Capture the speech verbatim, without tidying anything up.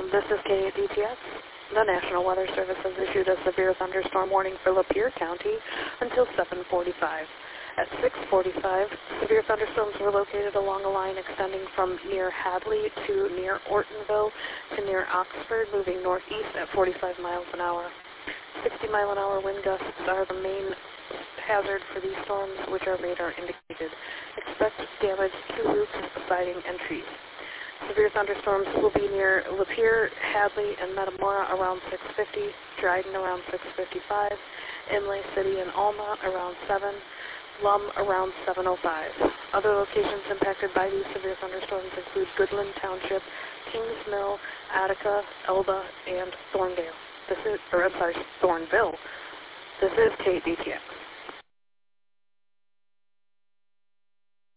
This is K A D T S. The National Weather Service has issued a severe thunderstorm warning for Lapeer County until seven forty-five. At six forty-five, severe thunderstorms were located along a line extending from near Hadley to near Ortonville to near Oxford, moving northeast at forty-five miles an hour. sixty mile an hour wind gusts are the main hazard for these storms, which are radar indicated. Expect damage to roofs, siding, and trees. Severe thunderstorms will be near Lapeer, Hadley, and Metamora around six fifty, Dryden around six fifty-five, Imlay City and Alma around seven, Lum around seven oh five. Other locations impacted by these severe thunderstorms include Goodland Township, Kings Mill, Attica, Elba, and Thorndale. This is, or I'm sorry, Thornville. This is K A D T S.